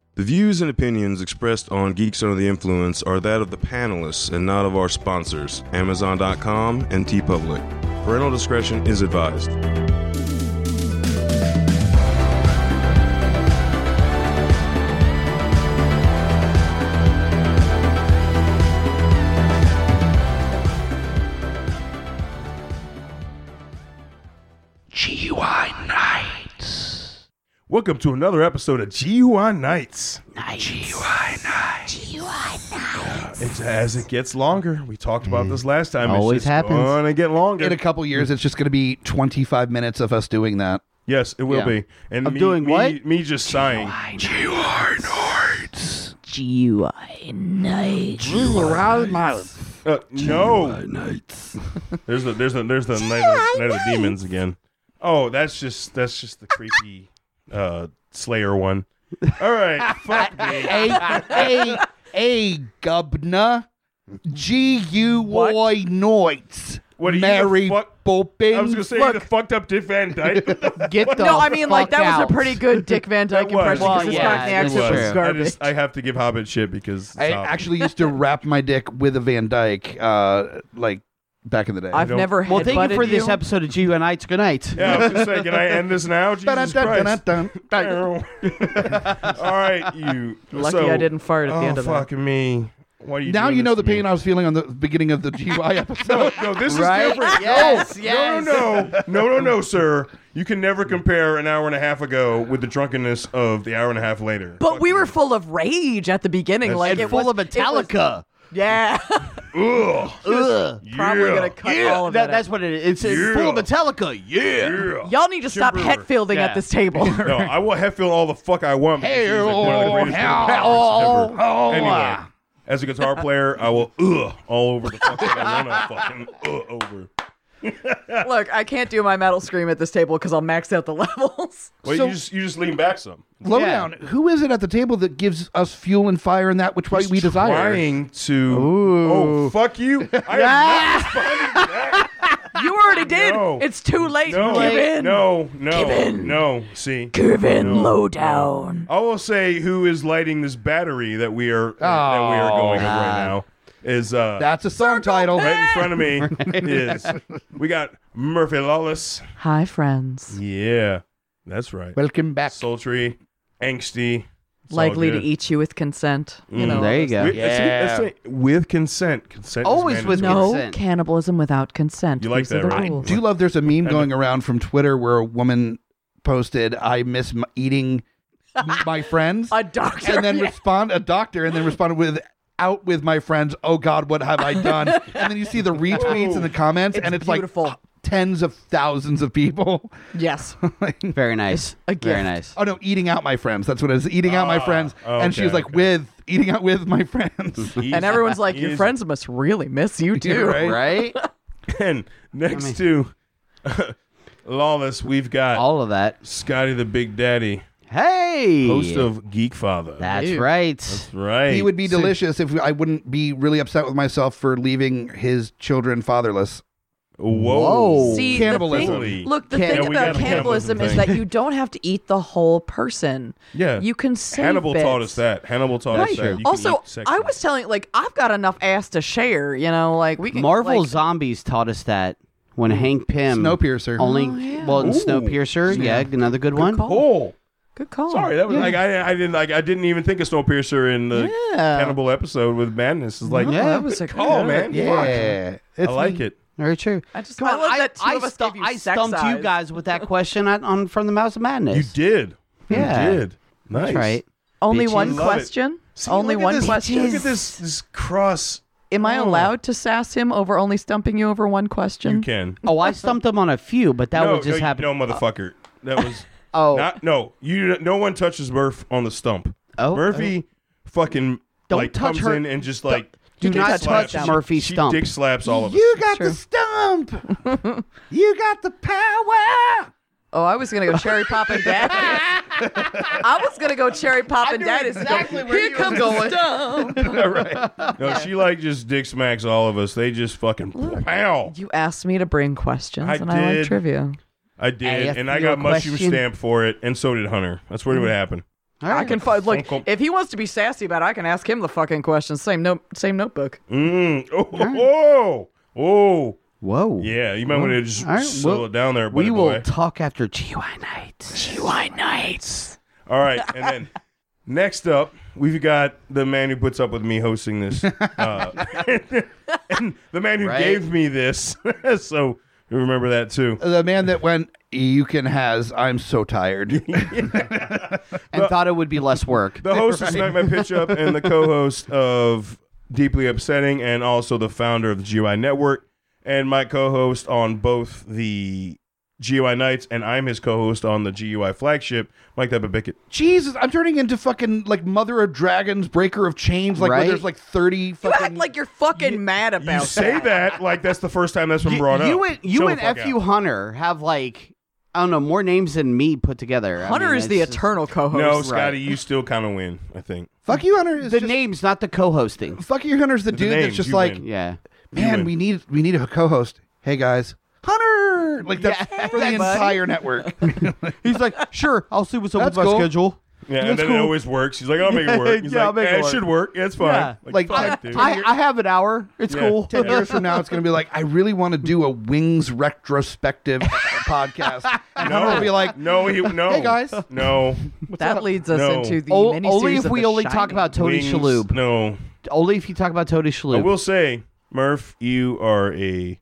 The views and opinions expressed on Geeks Under the Influence are that of the panelists and not of our sponsors, Amazon.com and TeePublic. Parental discretion is advised. GUI Nights. Welcome to another episode of GUI Nights. GUI Nights. It's as it gets longer. We talked about this last time. Always it's just happens. going to get longer. In a couple years, it's just going to be 25 minutes of us doing that. Yes, it will Yeah. be. And Of doing what? Me just sighing. GUI Nights. GUI Nights. No. Nights. There's the night of the demons again. Oh, that's just the creepy Slayer one. All right, fuck me. A Gubna. GUI Nights. What are you, Mary the fuck? Poppins. I was gonna say you the fucked up Dick Van Dyke. Get the No, I mean, like, fuck that was out. a pretty good Dick Van Dyke That was. impression because Well, his yeah, Cockney it accent was was. garbage. I have to give Hobbit shit because I actually used to wrap my dick with a Van Dyke, like back in the day. I've never Well, thank you for headbutted this episode of GUI Nights. Good night. Yeah, I was gonna say, can I end this now? Jesus Christ. Dun-dun-dun-dun-dun. All right, you. Lucky so, I didn't fart at the end of that. fucking me. Why are you Now doing you know this the to me? pain I was feeling on the beginning of the GUI episode. No, this Right? is different. Yes, no, yes. no, sir. You can never compare an hour and a half ago with the drunkenness of the hour and a half later. But Fuck we you. were full of rage at the beginning. That's Like true. it Full was, of Metallica. Yeah. Ugh. Ugh. Probably Yeah. going to cut all of that. That's what it is. It's Yeah. full of Metallica. Yeah. Yeah. Y'all need to stop Timber. Hetfielding Yeah. at this table. No, I will Hetfield all the fuck I want. Because he's like one of the greatest hell, guitarists ever. Anyway, as a guitar player, I will all over the fuck that I want to fucking over. Look, I can't do my metal scream at this table because I'll max out the levels. Well, So- you just lean back some. Slow Yeah. down. Who is it at the table that gives us fuel and fire and that which we desire? Trying to. Ooh. Oh, fuck you. I am not responding to that. You already did. No. It's too late. No, Give in. no. See, Give in, No. low down. I will say who is lighting this battery that we are going with right now is That's a song title. right in front of me is we got Murphy Lawless. Hi, friends. Yeah, that's right. Welcome back. Sultry, angsty, it's all Likely to good. eat you with consent. You know. There you go. With, let's say with consent. Consent. is Always with mandatory. No consent. cannibalism without consent. You like These are that, the right? rules. Do you love there's a meme going around from Twitter where a woman posted, I miss eating my friends. A doctor. And then Yeah. a doctor, and then responded with, out with my friends, oh God, what have I done? And then you see the retweets and the comments, It's and it's beautiful. like tens of thousands of people. Yes. Very nice. a Very gift. nice. Oh no, eating out my friends. That's what it is. Eating out my friends. And she okay, was like, okay. eating out with my friends. He's- And everyone's like, your he's- friends must really miss you too. Right? Right? And next to Lawless, we've got All of that. Scotty the Big Daddy, Hey. host of Geek Father. That's Ew. right. That's right. He would be delicious if I wouldn't be really upset with myself for leaving his children fatherless. Whoa. See, Cannibalism. The thing, look, the Yeah, thing we got about the cannibalism cannibalism is thing. that you don't have to eat the whole person. Yeah. You can save Hannibal bits. taught us that. Hannibal taught us Right. that. You can Also, eat section. I was telling, like, I've got enough ass to share. You know, like we can. Marvel like, Zombies taught us that when Hank Pym Snowpiercer. only yeah. well in Ooh. Snowpiercer, yeah, another good one. call. Oh, Good call. sorry. That was like I didn't even think of Snowpiercer in the Yeah. Cannibal episode with Madness. It's like No, Yeah. that was a call, good- man. Yeah. I like it. Very true. I just Come I on, love that two of us gave you I sex stumped you eyes. guys with that question on from the Mouse of Madness. You did. Yeah. You did. Nice. That's right. Only Bitches. one Love it. question. See, Only look at one this- question. Look at this cross. Am I Oh. allowed to sass him over only stumping you over one question? You can. Oh, I stumped him on a few, but that would just happen. No, motherfucker. That was Oh, no. No one touches Murph on the stump. oh, Murphy fucking Don't like touch comes her. in and just like do You can not touch touch them. Murphy's she stump. dick slaps all of us. You got True. the stump. You got the power. Oh, I was gonna go cherry poppin' daddy. I was gonna go cherry poppin' daddy. exactly where Here you comes was the stump. No, she like just dick smacks all of us. They just fucking pow. You asked me to bring questions, I and I like did. trivia. I did, Hey, and I feel got mushroom question. stamp for it, and so did Hunter. That's what would happen. All right. I can find. Look, Uncle- if he wants to be sassy about it, I can ask him the fucking questions. Same notebook. Oh. Whoa. Yeah, you might want to just All right, slow well, it down there, We buddy will boy. talk after GUI nights. GUI nights. All right, and then next up, we've got the man who puts up with me hosting this, and the man who Right. gave me this. So remember that too. The man that went, you can has, I'm so tired. And thought it would be less work. The host of Smack My Pitch Up and the co-host of Deeply Upsetting, and also the founder of the GUI Network, and my co-host on both the GUI Nights, and I'm his co-host on the GUI flagship, Mike Bickett. Jesus, I'm turning into fucking like Mother of Dragons, Breaker of Chains, like where Right? there's like 30 You fucking. act like you're fucking mad about You say that like that's the first time that's been brought You up. and you Chill and the fuck FU out. Hunter have like I don't know more names than me put together. Hunter is the it's just- eternal co-host. No, Scotty, you still kind of win, I think. Fuck you, Hunter. Is The just, names, not the co-hosting. fuck you, Hunter's the dude names, that's just you like, win. Yeah. man, we need a co-host. Hey guys, Hunter. Like that's Yeah, for the buddy. entire network. He's like, sure, I'll see what's up That's with my cool. schedule. Yeah, and That's then it cool. always works. He's like, I'll make it work. He's Yeah, I'll like, make it it work. should work. Yeah, it's fine. Yeah. Like, fuck, dude. I have an hour. It's Yeah. cool. 10 years from now, it's going to be like, I really want to do a Wings retrospective podcast. And Hunter will be like, no, no. Hey, guys. No. That leads us No. into the Only miniseries if of we The only talk Shining. about Tony Wings, Shalhoub. No. Only if you talk about Tony I Shalhoub. will say, Murph, you are the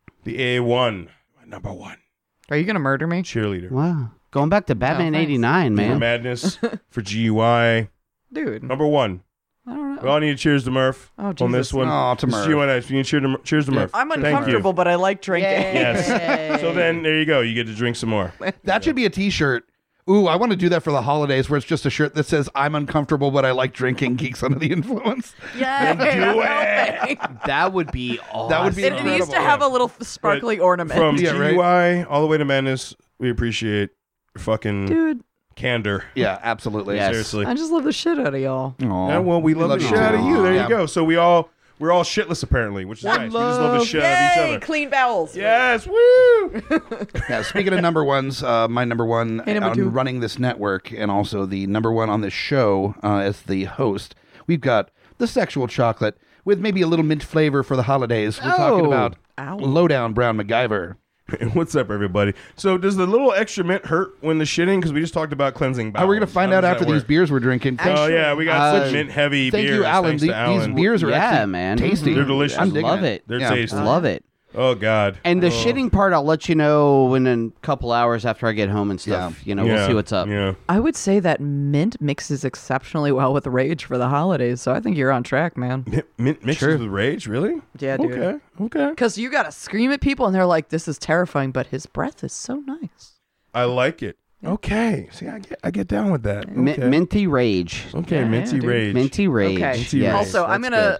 A1, number one Are you gonna murder me? cheerleader. Wow. Going back to Batman thanks. 89, For man. Madness, for GUI, Dude, number one. I don't We know. all need to cheers to Murph Oh, on Jesus. this one. Oh, to This is Murph. GUI Nights. You need to cheers to Murph. I'm Thank you. uncomfortable, but I like drinking. Yes. So then there you go. You get to drink some more. that should be a t-shirt. Ooh, I want to do that for the holidays where it's just a shirt that says, I'm uncomfortable, but I like drinking Geeks Under the Influence. Yeah, Do it. That would be awesome. That would be It needs to incredible. have a little sparkly ornament. From Yeah, right. GUI all the way to Madness, we appreciate your fucking Dude, candor. Yeah, absolutely. Yes. Seriously. I just love the shit out of y'all. Aw. Yeah, well, we love the you shit out of too. you. There Yeah. you go. So we're all shitless apparently, which is nice. We just love the shit out of each other. Clean bowels. Yes, woo! Yeah, speaking of number ones, my number one Hey, number on two. running this network and also the number one on this show as the host, we've got the Sexual Chocolate with maybe a little mint flavor for the holidays. We're talking Oh. about Ow. Lowdown Brown MacGyver. What's up, everybody? So does the little extra mint hurt when the shitting? Because we just talked about cleansing bowels. We're going to find How out does after that these work? beers we're drinking. Oh yeah, we got some mint heavy Thank beers. you, Alan. Thanks to These Alan. beers are Yeah, actually man. tasty. They're delicious. I'm digging Love it. They're Yeah. tasty. Love it. Oh God. And the Oh. shitting part, I'll let you know in a couple hours after I get home and stuff. Yeah. We'll see what's up. Yeah. I would say that mint mixes exceptionally well with rage for the holidays, so I think you're on track, man. Mint mixes True. with rage, really? Yeah, dude. Okay. Okay. Because you gotta scream at people, and they're like, "This is terrifying," but his breath is so nice. I like it. Okay. See, I get down with that. Okay. Minty rage. Okay, Yeah, minty dude. rage. Minty rage. Okay. Minty Yes. rage. Also, I'm That's gonna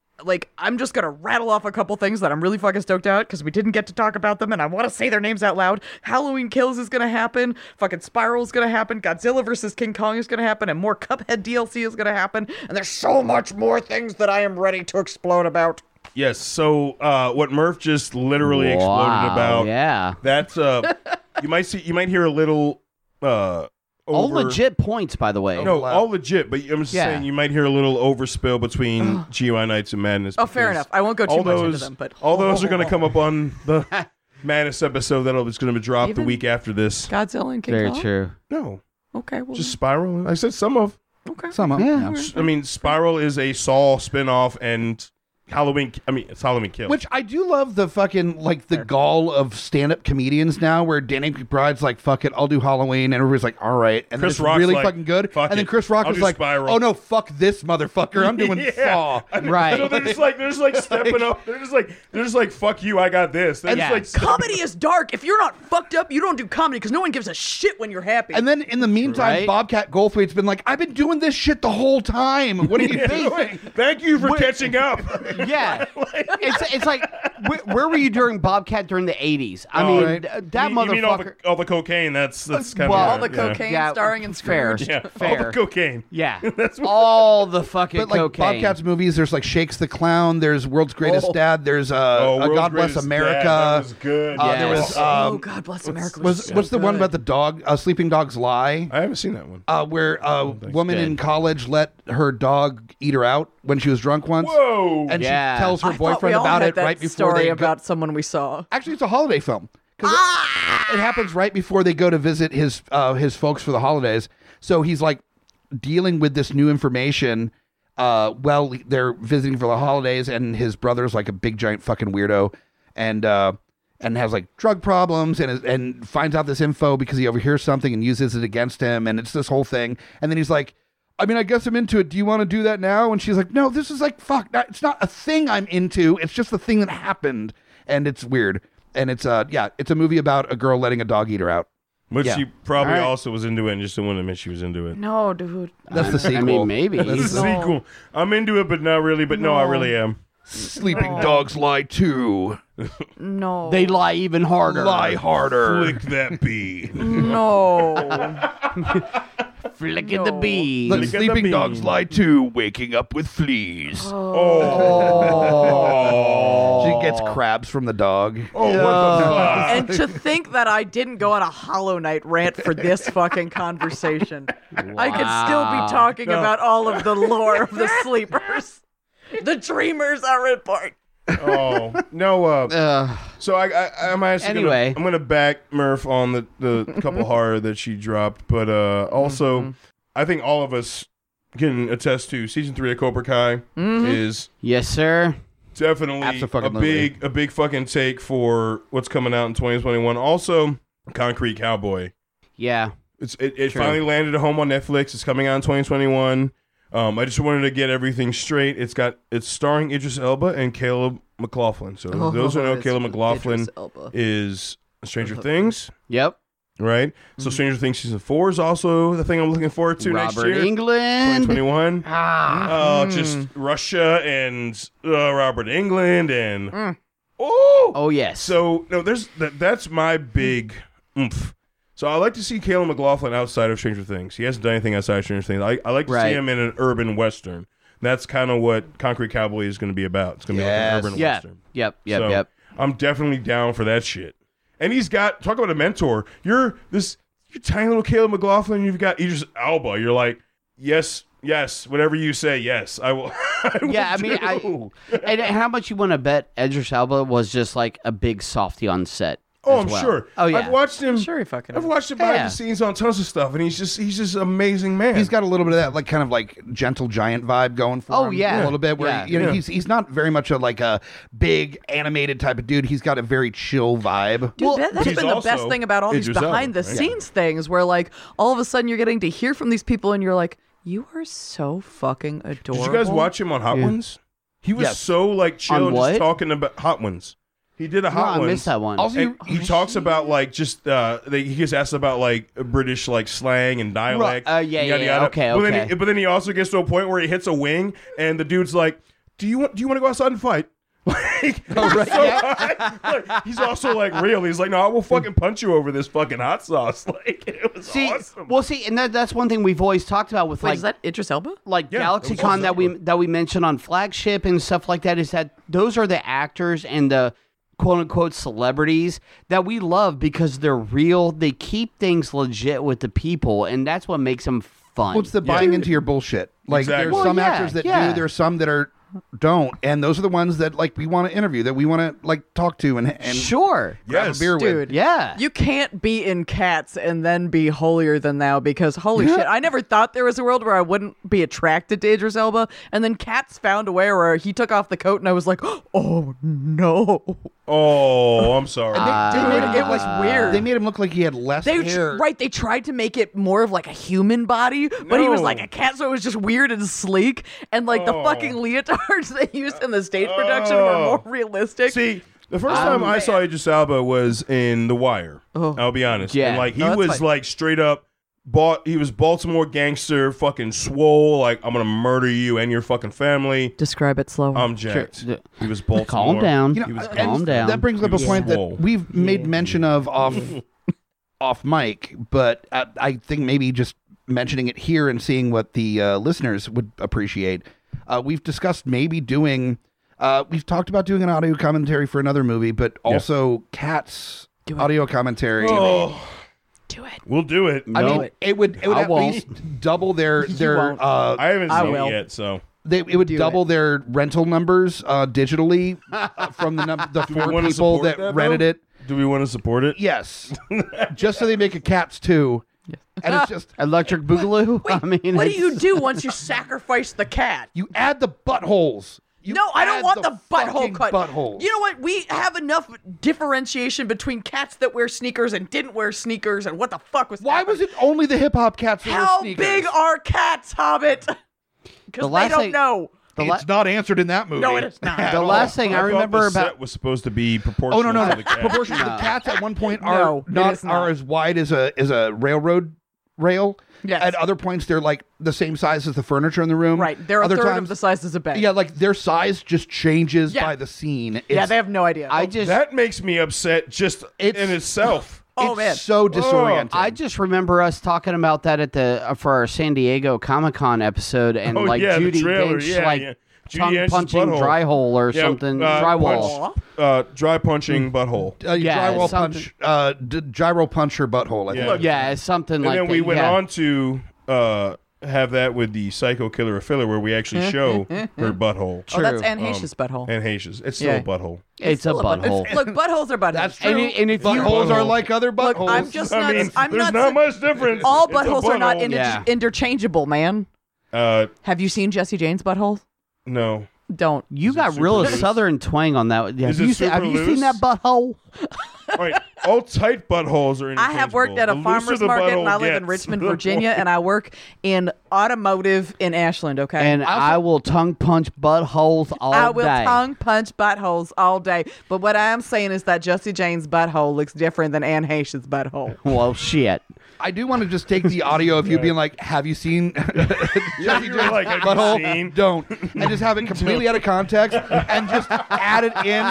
I'm just gonna rattle off a couple things that I'm really fucking stoked out because we didn't get to talk about them, and I want to say their names out loud. Halloween Kills is gonna happen. Fucking Spiral is gonna happen. Godzilla vs King Kong is gonna happen, and more Cuphead DLC is gonna happen. And there's so much more things that I am ready to explode about. Yes. So what Murph just literally exploded Wow, about. Yeah. That's you might hear a little All over- legit points, by the way. No, all legit, but I'm just Yeah. saying you might hear a little overspill between GUI Nights and Madness. Oh, fair because enough. I won't go too all much into those, them, but all those are going to come up on the Madness episode that's going to be dropped the Even- week after this. Godzilla and King Very Kong. true. No, Okay, well, just Spiral. I said some of. okay. Some of Yeah. I mean, Spiral is a Saw spinoff, and Halloween. I mean, it's Halloween Kills. Which I do love the fucking, like, the gall of stand-up comedians now where Danny McBride's like, fuck it, I'll do Halloween. And everybody's like, all right. And then Chris it's Rock's really like, fucking good. fuck And then it, Chris Rock I'll was do like, Spiral. oh, no, fuck this motherfucker. I'm doing Saw. Right. So they're just like stepping up. They're just like fuck you. I got this. They're Yeah. just like stepping Comedy is dark. If you're not fucked up, you don't do comedy because no one gives a shit when you're happy. And then in the meantime, Right. Bobcat Goldthwait's been like, I've been doing this shit the whole time. What are you doing? Thank you for catching up. Yeah. It's like, where were you during Bobcat during the 80s? I mean, right. that you motherfucker. mean all the cocaine? That's kind Well, of All the cocaine starring in fair. Scrooge. Yeah, Fair. all the cocaine. Yeah. That's what- All the fucking But like cocaine. Bobcat's movies, there's like Shakes the Clown, there's World's Greatest Dad, there's World's God Bless Greatest America. Dad, that was good. There was Yes. Oh, God bless America. what's the one about the dog? Sleeping Dog's Lie. I haven't seen that one. Where a woman Good. in college let her dog eat her out when she was drunk once. Whoa! And Yeah. she tells her I thought we boyfriend all about had it that right before story they go. about someone we saw. Actually, it's a holiday film. 'Cause it happens right before they go to visit his folks for the holidays. So he's like dealing with this new information while they're visiting for the holidays, and his brother's like a big giant fucking weirdo, and has like drug problems, and finds out this info because he overhears something and uses it against him, and it's this whole thing. And then he's like, I mean, I guess I'm into it. Do you want to do that now? And she's like, no, this is like, fuck. It's not a thing I'm into. It's just the thing that happened. And it's weird. And it's it's a movie about a girl letting a dog eat her out. Which Yeah. she probably All right. also was into it and just didn't want to admit she was into it. No, dude. That's the sequel. I mean, maybe. It's a sequel. I'm into it, but not really. But no, I really am. Sleeping Dogs Lie too. No. They lie even harder. Lie harder. Flick that bee. No. Flick at the No. bees. Let Look at the Sleeping bean. Dogs Lie too. Waking up with fleas. Oh. She gets crabs from the dog. Oh, what the fuck? And to think that I didn't go on a Hollow Knight rant for this fucking conversation. I could still be talking about all of the lore of the sleepers. The dreamers are in part. Oh no. So I'm actually Anyway. I'm gonna back Murph on the couple horror that she dropped, but also I think all of us can attest to season 3 of Cobra Kai is Yes, sir. definitely Abso-fucking-lutely. a big fucking take for what's coming out in 2021. Also, Concrete Cowboy. Yeah. It True. finally landed at home on Netflix. It's coming out in 2021. I just wanted to get everything straight. It's starring Idris Elba and Caleb McLaughlin. So those who know it's Caleb McLaughlin Idris Elba. is Stranger Things, Yep. right? So Stranger Things season 4 is also the thing I'm looking forward to next Robert year. England. 2021. Just Russia and Robert England and Oh, yes. so no, that's my big oomph. So I like to see Caleb McLaughlin outside of Stranger Things. He hasn't done anything outside of Stranger Things. I like to Right. see him in an urban western. That's kind of what Concrete Cowboy is going to be about. It's going to be like an urban yeah. western. Yep. So I'm definitely down for that shit. And he's got talk about a mentor. You're tiny little Caleb McLaughlin. You've got Idris Elba. You're like, yes, whatever you say, yes, I will. Yeah, I mean, do. and how much you want to bet Idris Elba was just like a big softy on set? Oh, as I'm well? sure. Oh, yeah. I've watched him. Sure he fucking I've is. watched him behind Yeah. the scenes on tons of stuff, and he's just an amazing man. He's got a little bit of that, like kind of like gentle giant vibe going for Oh, him. yeah. a little bit. Where Yeah. you know Yeah. he's not very much like a big animated type of dude. He's got a very chill vibe. Dude, that's he's been the also best thing about all these Idris Elba, behind the right? scenes things where like all of a sudden you're getting to hear from these people and you're like, you are so fucking adorable. Did you guys watch him on Hot Ones? He was Yes. so like chill, On and what? just talking about Hot Ones. He did a No, Hot I Ones. missed that one. Also, And he talks about like just he gets asked about like British like slang and dialect. yeah, and yeah, yada, yeah. yada. Okay, but Then okay. but then he also gets to a point where he hits a wing, and the dude's like, "Do you want to go outside and fight?" Like, like, he's also like real. He's like, "No, I will fucking punch you over this fucking hot sauce." Like it was awesome. Well, see, and that's one thing we've always talked about with Wait, like is that Idris Elba? like Yeah, GalaxyCon it that we mentioned on Flagship and stuff like that, is that those are the actors and the quote unquote celebrities that we love because they're real. They keep things legit with the people, and that's what makes them fun. Well, it's the buying into your bullshit. Like Exactly. there's Well, some yeah, actors that yeah. do, there's some that don't, and those are the ones that like we want to interview, that we want to like talk to and Sure. grab Yes. a beer Dude. with. Yeah. You can't be in Cats and then be holier than thou because holy shit, I never thought there was a world where I wouldn't be attracted to Idris Elba. And then Cats found a way where he took off the coat and I was like, oh no. Oh, I'm sorry. Dude, it was weird. They made him look like he had less hair. They tried to make it more of like a human body, but he was No. like a cat, so it was just weird and sleek. And like the fucking leotards they used in the stage production were more realistic. See, the first time I saw Idris Elba was in The Wire. Oh. I'll be honest. Yeah. And like he No, that's was fine. like straight up He was Baltimore gangster, fucking swole. Like, I'm gonna murder you and your fucking family. Describe it slower. I'm jacked. Sure. He was Baltimore. Calm down. You know, He was and calm down. That brings up a He was point swole. that we've made mention of off mic, but I think maybe just mentioning it here and seeing what the listeners would appreciate. We've discussed maybe doing. We've talked about doing an audio commentary for another movie, but also Cats audio commentary. Oh, Do it. we'll do it. I No. mean, it would I at won't. least double their won't. I haven't I seen will. it yet, so it would Do double their rental numbers digitally from the we 4 wanna people support that that, rented though? it. do we want to support it? Yes, just so they make a Cats 2, and it's just Electric Boogaloo. I mean, What do it's- you do once you sacrifice the cat? you add the buttholes. You No, I don't add want the butthole fucking cut. Buttholes. You know what? We have enough differentiation between cats that wear sneakers and didn't wear sneakers, and what the fuck was Why happening? was it only the hip hop cats that wear How sneakers? big are cats, Hobbit? Because they last don't thing- know. It's not answered in that movie. No, it is not. At The all. last thing I thought remember the about set was supposed to be proportional. Oh no, to the cat. proportions of the cats at one point are No, it is not. are as wide as a railroad rail. Yes. At other points, they're like the same size as the furniture in the room. Right, they're a Other third times, of the size of a bed. Yeah, like their size just changes Yeah. by the scene. yeah, It's- they have no idea. I just That makes me upset just It's- in itself. Oh, it's man. so disorienting. I just remember us talking about that at the for our San Diego Comic-Con episode, and Oh, like yeah, the Judy trailer, Dench, yeah, like yeah. Judy Dench's tongue-punching butthole. dry hole or Yeah, something, drywall. Dry punching butthole. Yeah, drywall something- punch, gyro punch her butthole. I think. Yeah. Yeah, something And like then that. we went yeah. on to have that with the Psycho Killer of Filler, where we actually show her butthole. Oh, that's True. Anne Heche's butthole. And Haitia's. It's still Yeah. a butthole. It's a Still butthole. Look, buttholes are buttholes. That's And true. it- and if you- buttholes are like other Look, buttholes. I'm just I not. mean, I'm there's not. not much difference. All It's a buttholes are not butthole. Yeah. interchangeable, man. Have you seen Jesse Jane's butthole? No. Don't. You Is got it super real loose? southern twang on that. Is it Have super you loose? seen that butthole? All right. All tight buttholes are I have worked at a The looser farmer's the market, and butthole I live in gets, Richmond, the Virginia, more- and I work in automotive in Ashland. Okay, And I will tongue punch buttholes all I will day. tongue punch buttholes all day. But what I am saying is that Jesse Jane's butthole looks different than Anne Heche's butthole. Well, shit. I do want to just take the audio of you being like, "Have you seen Jesse you were James' like, "Have you butthole?" seen? Don't, and just have it completely out of context and just add it in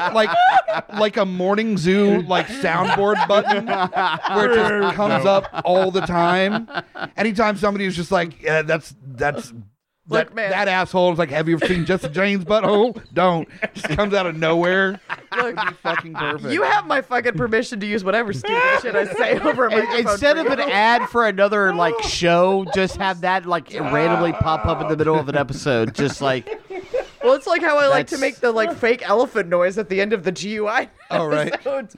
like a morning zoo like soundboard button where it just comes up all the time. Anytime somebody is just like, "Yeah, that's." Look, man. That asshole is like, "Have you ever seen Jesse James' butthole?" Don't. Just comes out of nowhere. Look, Fucking perfect. you have my fucking permission to use whatever stupid shit I say over a microphone. Instead for of an you. ad for another like show, just have that like randomly pop up in the middle of an episode. Just like Well, it's like how I like to That's- make the like fake elephant noise at the end of the GUI. Oh, right. episodes.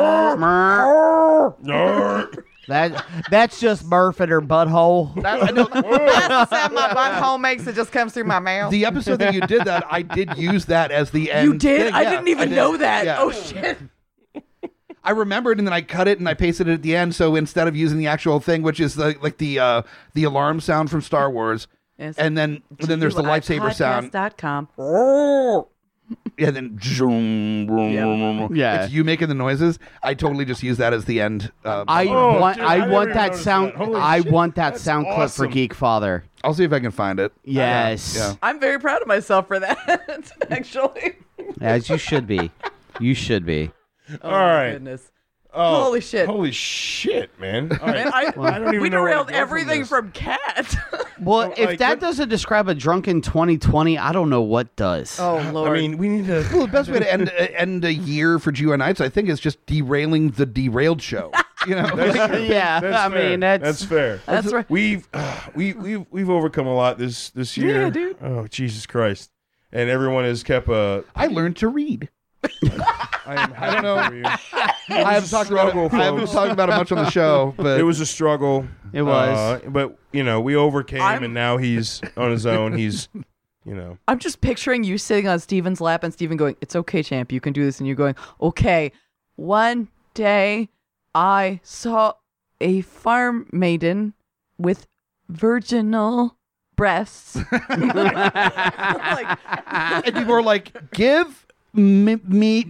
that's just Murph and her butthole. That's the sound my butthole makes. It just comes through my mouth. The episode that you did that, I did use that as the end. You did? thing. I Yeah, didn't even did. know that. Yeah. Oh shit. I remembered, and then I cut it and I pasted it at the end. So instead of using the actual thing, which is the alarm sound from Star Wars, Yes. and then there's the lightsaber sound. Podcast.com. Yeah, then zoom, Yeah. it's you making the noises. I totally just use that as the end. I Oh, want dude, I never want even that noticed sound. that. Holy I shit, want that that's sound clip for awesome. Geek Father. I'll see if I can find it. Yes. Yeah. I'm very proud of myself for that. Actually. As you should be. You should be. Oh, All right. my goodness. Oh, Holy shit. Holy shit, man. All right. Man, I don't even we know where to derailed go from everything this. from cat. Well, if like, that what- doesn't describe a drunken 2020, I don't know what does. Oh Lord. I mean, we need to. Well, the best way to end a year for GUI Nights, I think, is just derailing the derailed show. You know, Yeah, That's I fair. mean that's fair. That's right. We've overcome a lot this year. Yeah, dude. Oh, Jesus Christ! And everyone has kept a. I learned to read. I don't know. For you. I haven't talked about it. I haven't talked about it much on the show, but It was a struggle. It was. but we overcame, I'm- and now he's on his own. He's, I'm just picturing you sitting on Steven's lap and Steven going, "It's okay, champ. You can do this." And you going, "Okay." One day, I saw a farm maiden with virginal breasts. Like, and people are like, "Give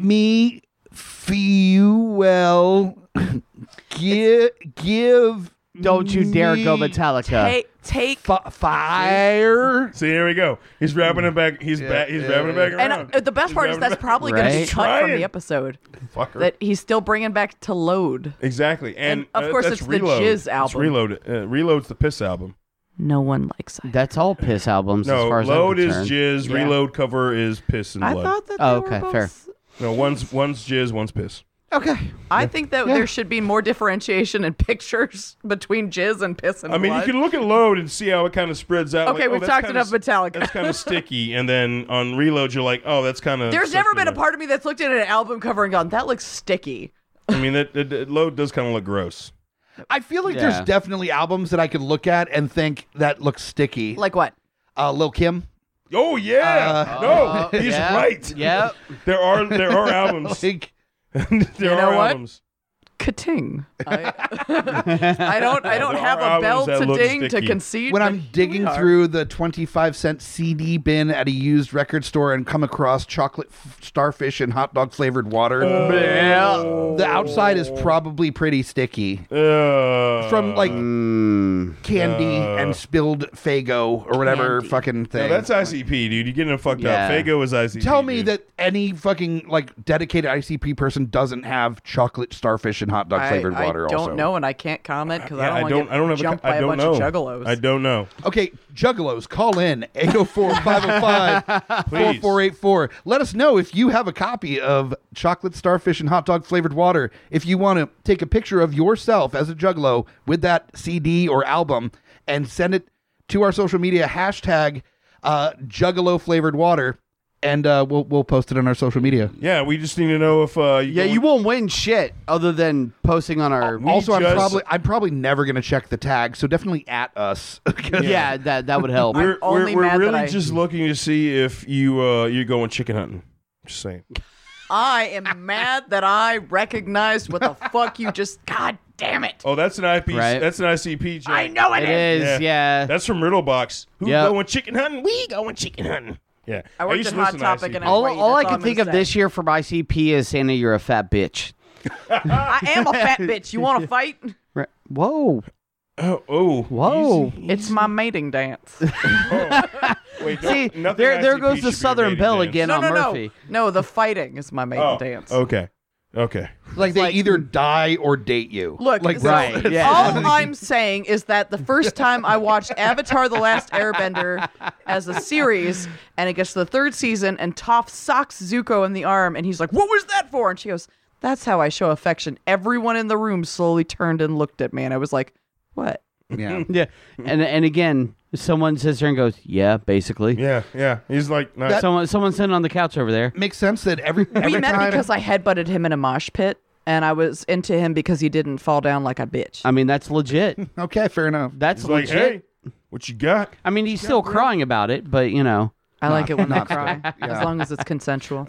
me fuel. Give Don't you dare go Metallica. Take Fire. See, here we go. He's wrapping it back. He's wrapping it back around. and the best part is that's probably going to be Right? cut from Trying. the episode. Fucker. That he's still bringing back to Load. Exactly. And of course that's it's the Reload. Jizz It's album. Reload. Reload's the Piss album. No one likes it. That's all Piss albums as No, far as Load I'm is concerned. Jizz. Yeah. Reload cover is Piss and I Blood. thought that Oh, they okay, were fair. both... No, one's Jizz, one's Piss. Okay. I think that there should be more differentiation in pictures between Jizz and Piss and I mean, Blood. you can look at Load and see how it kind of spreads out. Okay, like, we've that's talked kinda enough Metallica. That's kind of sticky. And then on Reload, you're like, oh, that's kind of. There's never been a part of me that's looked at an album cover and gone, that looks sticky. I mean, that Load does kind of look gross. I feel like Yeah. there's definitely albums that I could look at and think that looks sticky. Like what? Lil Kim. Oh yeah, no, he's yeah. right. Yep. There are albums. Like, there know are what? albums. Ka-ting. I don't There have are a bell albums that to look ding to sticky. concede. when but I'm here digging we are. through the 25-cent CD bin at a used record store and come across chocolate starfish and hot dog flavored water, the outside is probably pretty sticky from like candy and spilled Faygo or whatever Candy. fucking No, thing. that's ICP, dude. You're getting it fucked Yeah. up. Fago is ICP. Tell me dude. that any fucking like dedicated ICP person doesn't have chocolate starfish and hot dog flavored water. I don't also know, and I can't comment because Yeah, I don't want to get jumped by I a don't bunch know. of juggalos. I don't know. Okay, Juggalos, call in 804-505-4484. Let us know if you have a copy of chocolate starfish and hot dog flavored water. If you want to take a picture of yourself as a Juggalo with that CD or album and send it to our social media, hashtag Juggalo flavored water, and we'll post it on our social media. Yeah, we just need to know if You won't win shit other than posting on our. Also, just- I'm probably never going to check the tag, so definitely at us. Yeah, that would help. We're only mad that really I- just looking to see if you're going chicken hunting. Just saying. I am mad that I recognized what the fuck you just. God damn it! Oh, that's an IP. Right. That's an ICP. Joke. I know It is, yeah. That's from Riddlebox. Who Yep. going chicken hunting? We going chicken hunting. Yeah. I worked used at to Hot listen to Topic ICP. and All, Wait, all I that's all can I'm think gonna of say. this year from ICP is Santa, you're a fat bitch. I am a fat bitch. You want to fight? Right. Whoa. Oh. Whoa. Easy. It's my mating dance. Wait, See, nothing there ICP goes should the be Southern rated Belle dance. again No, on no, Murphy. no. The fighting is my mating Oh, dance. okay. Okay. Like they like- either die or date you. Look, like so Right, yeah. all I'm saying is that the first time I watched Avatar: The Last Airbender as a series, and it gets to the third season, and Toph socks Zuko in the arm, and he's like, "What was that for?" And she goes, "That's how I show affection." Everyone in the room slowly turned and looked at me, and I was like, "What?" Yeah. Yeah. And again, someone sits there and goes, yeah, basically. Yeah, yeah. He's like, nice. Someone sitting on the couch over there. Makes sense that every We met time because I headbutted him in a mosh pit, and I was into him because he didn't fall down like a bitch. I mean, that's legit. Okay, fair enough. That's He's like, legit. hey, what you got? I mean, he's still crying about it, but you know, I like it when they not cry, still. Yeah. as long as it's consensual.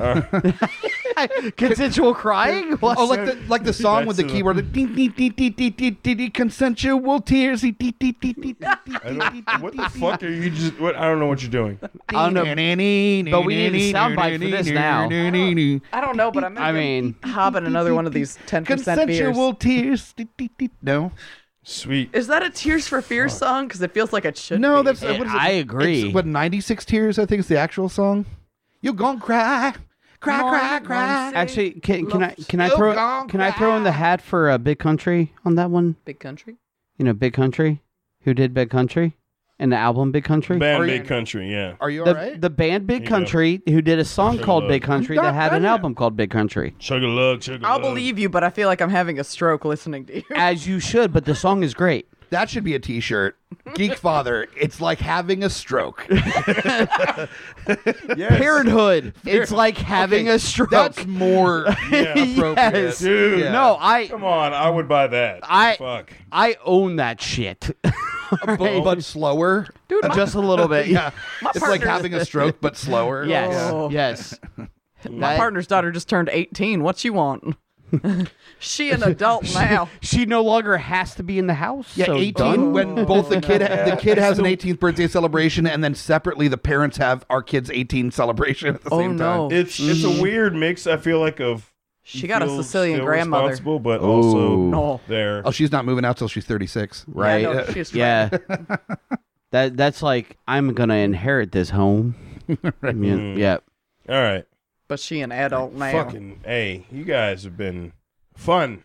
consensual crying. What? Oh, like the song with the That's keyword like, ding, ding, ding, ding, ding, ding, ding, ding, consensual tears. Ding, ding, ding, ding, ding, I don't, what the fuck are you just? What? I don't know what you're doing. I don't know. But we need a soundbite for this now. I don't know, but I'm I mean, hobbing another one of these 10% beers. Consensual tears. Ding, ding, ding. No, Sweet. Is that a Tears for Fears song? Because it feels like it should no, be. that's what is it? I agree. It's, what 96 tears? I think is the actual song. You gon' cry, cry, cry, cry. actually, can I Still throw gone can I throw in the hat for Big Country on that one? Big Country. You know, Big Country, who did Big Country, and the album Big Country. Band Are you- Big Country, yeah. Are you The, all right? the band Big Here you go. Country, who did a song Sugar called Love. Big Country, that had an album called Big Country. Sugar lug, sugar I'll lug. believe you, but I feel like I'm having a stroke listening to you. As you should, but the song is great. That should be a T-shirt. Geek Father. It's like having a stroke. Yes. Parenthood. It's like having Okay, a stroke. That's more Yeah. appropriate. Yes. Dude. Yeah. No, I Come on, I would buy that. I- Fuck. own that shit. but slower. Dude, my, Just a little bit. Yeah, it's like partner's- having a stroke but slower. Yes. Oh. Yes. my That- partner's daughter just turned 18. What she want? She an adult now. She no longer has to be in the house. Yeah, so 18 done. when both the kid has an 18th birthday celebration and then separately the parents have our kid's 18th celebration at the Oh, same no. time. It's a weird mix, I feel like, of She got a feel Sicilian still grandmother. responsible, but also No. there. Oh, she's not moving out till she's 36. Right. Yeah, no, she's Yeah. That's like, I'm going to inherit this home. Yeah. All right. But she an adult now. Fucking hey, you guys have been fun.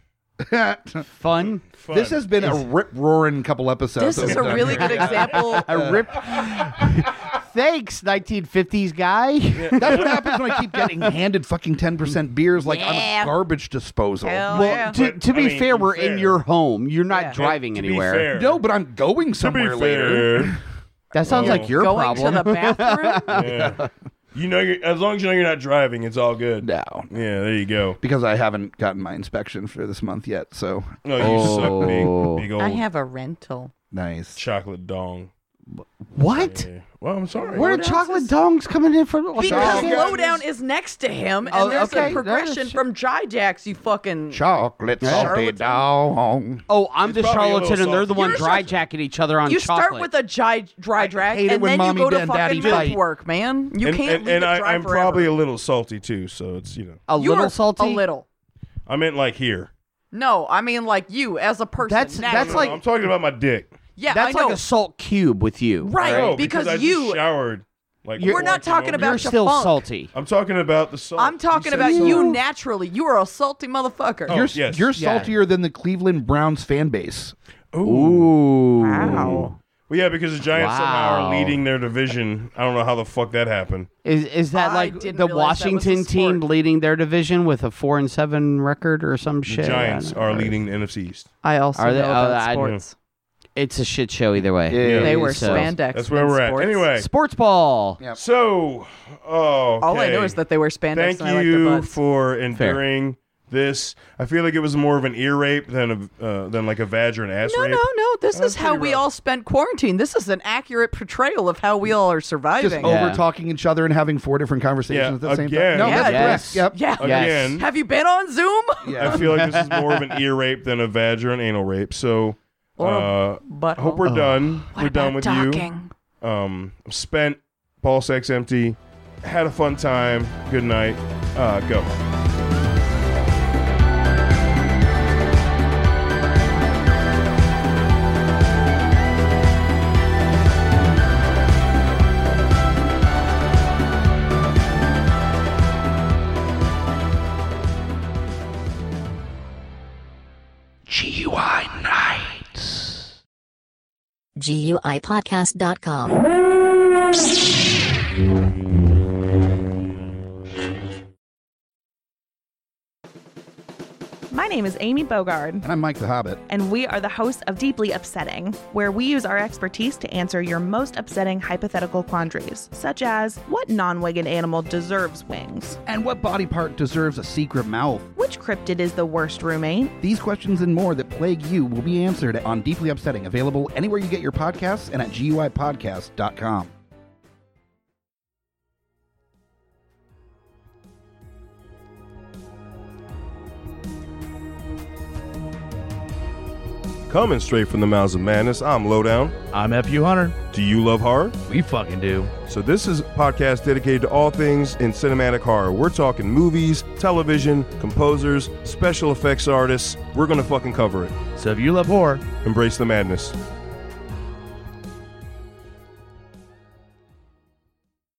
Fun. This has been a rip-roaring couple episodes. This is that a we've really done good here. example. A rip. Thanks, 1950s guy. That's what happens when I keep getting handed fucking 10% beers like on Yeah. a garbage disposal. Hell Well, yeah. to I be mean, fair, to be we're fair. in your home. You're not Yeah. driving To be anywhere. fair. No, but I'm going To be somewhere later. fair, That sounds Oh. like your Going problem. to the bathroom? yeah. You know, as long as you know you're not driving, it's all good. No, Yeah, there you go. because I haven't gotten my inspection for this month yet. So No, you Oh. suck, big old I have a rental. nice. chocolate dong. What? Yeah. Well, I'm sorry. Where are chocolate dongs coming in from? Because Chocolate. Lowdown is next to him, and Oh, there's okay. a progression That's- from Jijacks, you fucking... Chocolate salty Charlatan. dog. Oh, I'm It's the probably a little charlatan, and they're the salty. one You're dry such- jacking each other on You chocolate. start with a dry drag, hate it and when then you mommy go to and daddy fucking fight. milk work, man. You can't leave and it dry I'm forever. probably a little salty too, so it's a You little are salty. A little. I meant like here. No, I mean like you as a person. That's naturally. like- I'm talking about my dick. yeah, That's I know. like a salt cube with you. Right, No, because I you- just showered. Like We're not 14 talking over. about You're your still funk. salty. I'm talking about the salt. I'm talking about you naturally. You are a salty motherfucker. Oh, You're yes. you're Yeah. saltier than the Cleveland Browns fan base. Ooh. Wow. Well, yeah, because the Giants somehow Wow. are leading their division. I don't know how the fuck that happened. Is that I like didn't the realize that was a Washington team sport. leading their division with a 4-7 record or some The shit? Giants are leading the NFC East. I also Are they- know oh, about I- sports. It's a shit show either way. Yeah. They were So- spandex. That's where in we're at. sports. Anyway, Sports ball. Yeah. so All I know is that they wear spandex thank and I like you the butts. for enduring this. I feel like it was more of an ear rape than like a vag or an ass No, rape. no. This That's is how pretty we rough. all spent quarantine. This is an accurate portrayal of how we all are Just surviving. Yeah. over talking each other and having 4 different conversations Yeah, at the same again. time. No, that's Yes. correct. Yep. Yeah. Again, Have you been on Zoom? Yeah. I feel like this is more of an ear rape than a vag or an anal rape. So, Or I hope we're done. What We're done about with docking? you. I'm spent. Ball sex empty. Had a fun time. Good night. Go. GUI Nights. GUIPodcast.com. My name is Amy Bogard, And I'm Mike the Hobbit. and we are the hosts of Deeply Upsetting, where we use our expertise to answer your most upsetting hypothetical quandaries, such as what non-winged animal deserves wings? And what body part deserves a secret mouth? Which cryptid is the worst roommate? These questions and more that plague you will be answered on Deeply Upsetting, available anywhere you get your podcasts and at GUIPodcast.com. Coming straight from the mouths of madness, I'm Lowdown. I'm FU Hunter. Do you love horror? We fucking do. So this is a podcast dedicated to all things in cinematic horror. We're talking movies, television, composers, special effects artists. We're gonna fucking cover it. So if you love horror, Embrace the madness.